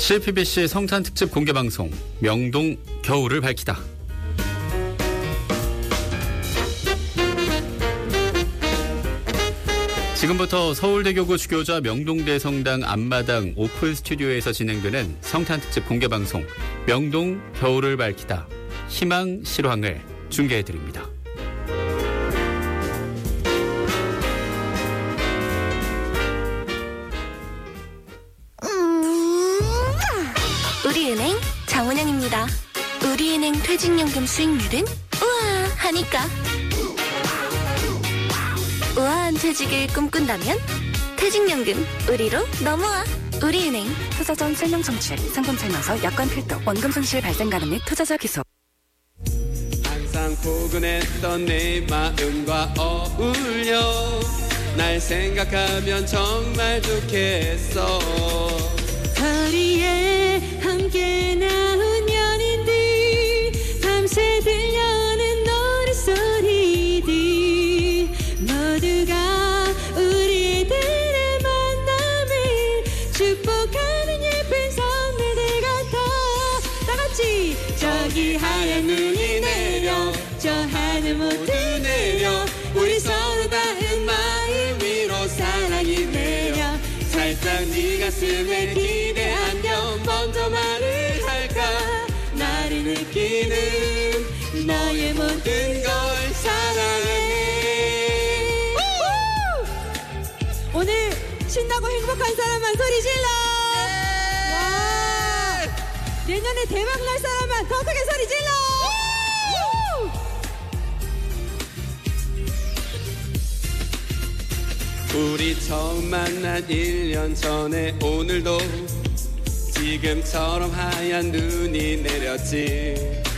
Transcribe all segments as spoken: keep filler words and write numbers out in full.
씨피비씨 성탄 특집 공개방송 명동 겨울을 밝히다. 지금부터 서울대교구 주교자 명동대성당 앞마당 오픈 스튜디오에서 진행되는 성탄 특집 공개방송 명동 겨울을 밝히다 희망 실황을 중계해드립니다. 우리은행 정은영입니다. 우리은행 퇴직연금 수익률은 우아 하니까. 우아한 퇴직을 꿈꾼다면 퇴직연금 우리로 넘어와. 우리은행. 투자 전 설명 청취, 상품 설명서, 약관 필터, 원금 손실 발생 가능 및 투자자 기소. 항상 포근했던 내 마음과 어울려 날 생각하면 정말 좋겠어. 거리에 함께 나온 연인들 밤새 들려오는 노랫소리들 모두가 우리들의 만남을 축복하는 예쁜 선물들 같아. 다같이 저기 하얀 눈이 내려 저 하늘 모두 내려 우리 서로 닿은 마음 위로 사랑이 내려 살짝 네 가슴에 기대하며 먼저 말을 할까. 나를 느끼는 너의 모든 걸 사랑해. 오늘 신나고 행복한 사람만 소리 질러. 와. 내년에 대박 날 사람만 더 크게 소리 질러. 우리 처음 만난 일 년 전에 오늘도 지금처럼 하얀 눈이 내렸지.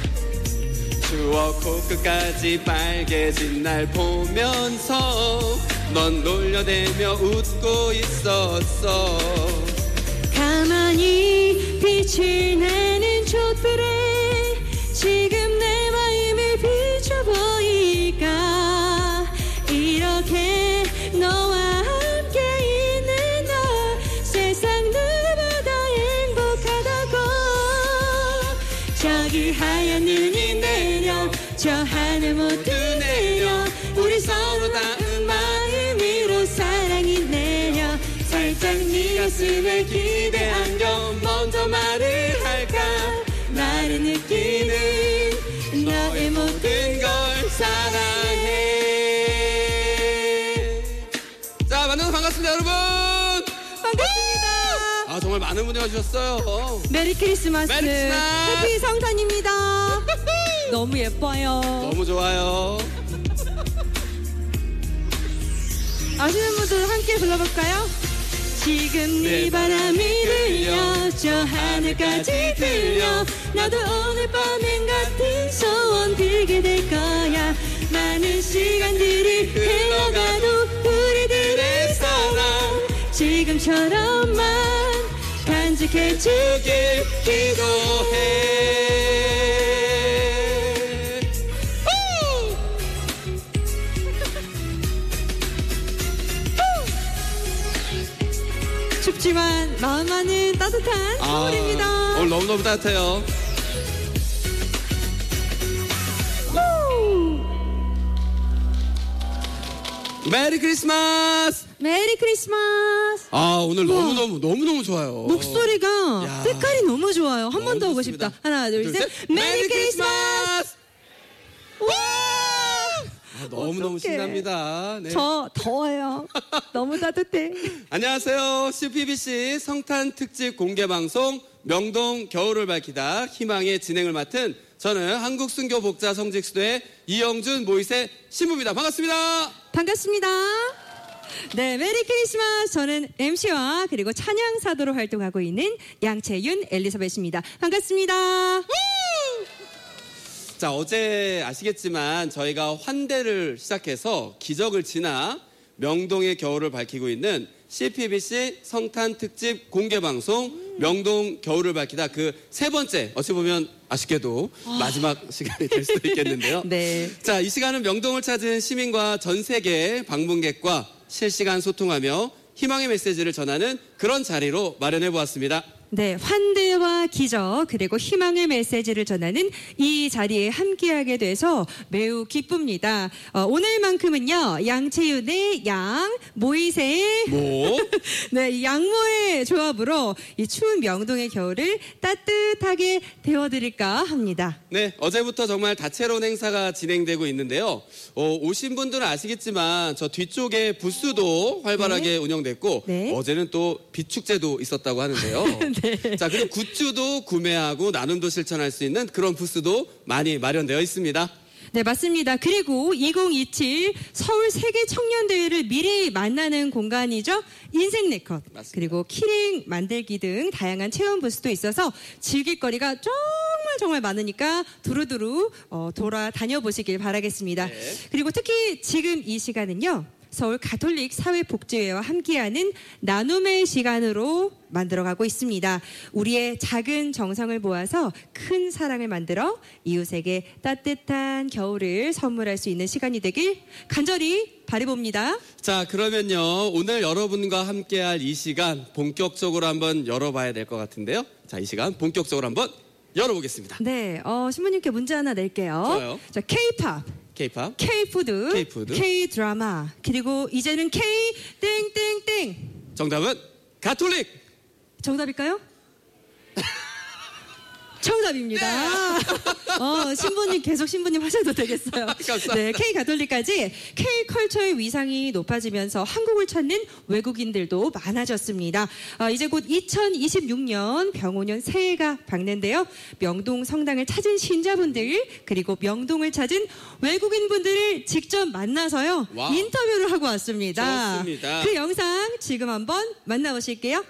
추억 코끝까지 빨개진 날 보면서 넌 놀려대며 웃고 있었어. 가만히 빛을 내는 촛불에 지금 내 마음을 비춰보일까. 이렇게 너와 함께 있는 나 세상 누구보다 행복하다고. 저기 하얀 눈이 내려 저 하늘 모두 내려 우리 서로 닿은 마음 위로 사랑이 내려 살짝 네 가슴에 기대하며 먼저 말을 할까. 나를 느끼는 너의 모든 걸 사랑해. 자, 만나서 반갑습니다, 여러분. 반갑습니다. 아, 정말 많은 분이 와주셨어요. 메리 크리스마스. 메리 크리스마스. 해피 성탄입니다. 너무 예뻐요. 너무 좋아요. 아시는 분들 함께 불러볼까요? 지금 네 바람이 들려 저 하늘까지 들려 나도 오늘 밤엔 같은 소원 빌게 될 거야. 많은 시간들이 흘러가도 우리들의 사랑 지금처럼만 간직해주길 기도해. 춥지만 마음만은 따뜻한 서울입니다. 아, 오늘 너무너무 따뜻해요. 메리 크리스마스. 메리 크리스마스. 아, 오늘 우와. 너무너무 너무너무 좋아요. 목소리가 야. 색깔이 너무 좋아요. 한 번 더 너무 오고 좋습니다. 싶다. 하나 둘 셋. 메리 크리스마스. 와! 아, 너무너무 신납니다. 네. 저 더워요. 너무 따뜻해. 안녕하세요. 씨피비씨 성탄 특집 공개방송 명동 겨울을 밝히다 희망의 진행을 맡은 저는 한국순교복자 성직수도의 이영준 모이세 신부입니다. 반갑습니다. 반갑습니다. 네, 메리 크리스마스. 저는 엠씨와 그리고 찬양 사도로 활동하고 있는 양채윤 엘리사벳입니다. 반갑습니다. 자, 어제 아시겠지만 저희가 환대를 시작해서 기적을 지나 명동의 겨울을 밝히고 있는 씨피비씨 성탄 특집 공개방송 명동 겨울을 밝히다 그 세 번째, 어찌 보면 아쉽게도 아... 마지막 시간이 될 수도 있겠는데요. 네. 자, 이 시간은 명동을 찾은 시민과 전 세계 방문객과 실시간 소통하며 희망의 메시지를 전하는 그런 자리로 마련해 보았습니다. 네, 환대와 기적 그리고 희망의 메시지를 전하는 이 자리에 함께하게 돼서 매우 기쁩니다. 어, 오늘만큼은요, 양채윤의 양, 모이세의 뭐? 네, 이 양모의 조합으로 이 추운 명동의 겨울을 따뜻하게 데워드릴까 합니다. 네, 어제부터 정말 다채로운 행사가 진행되고 있는데요. 어, 오신 분들은 아시겠지만 저 뒤쪽에 부스도 활발하게 네. 운영됐고 네. 어제는 또 비축제도 있었다고 하는데요. 네. 자, 그리고 굿즈도 구매하고 나눔도 실천할 수 있는 그런 부스도 많이 마련되어 있습니다. 네, 맞습니다. 그리고 이천이십칠 서울 세계 청년 대회를 미리 만나는 공간이죠. 인생 네컷. 맞습니다. 그리고 키링 만들기 등 다양한 체험 부스도 있어서 즐길 거리가 정말 정말 많으니까 두루두루 어, 돌아다녀 보시길 바라겠습니다. 네. 그리고 특히 지금 이 시간은요. 서울 가톨릭 사회복지회와 함께하는 나눔의 시간으로 만들어가고 있습니다. 우리의 작은 정성을 모아서 큰 사랑을 만들어 이웃에게 따뜻한 겨울을 선물할 수 있는 시간이 되길 간절히 바라봅니다. 자, 그러면요. 오늘 여러분과 함께할 이 시간 본격적으로 한번 열어봐야 될 것 같은데요. 자, 이 시간 본격적으로 한번 열어보겠습니다. 네, 어, 신부님께 문제 하나 낼게요. 좋아요. 자, K-팝, K-팝, K-푸드, K-푸드. K-드라마, 그리고 이제는 K-땡땡땡. 정답은 가톨릭! 정답일까요? 정답입니다. 어, 신부님 계속 신부님 하셔도 되겠어요. 감사합니다. 네, K 가톨릭까지 K 컬처의 위상이 높아지면서 한국을 찾는 외국인들도 많아졌습니다. 어, 이제 곧 이천이십육 년 병오년 새해가 밝는데요. 명동 성당을 찾은 신자분들 그리고 명동을 찾은 외국인분들을 직접 만나서요. 와우. 인터뷰를 하고 왔습니다. 좋습니다. 그 영상 지금 한번 만나보실게요.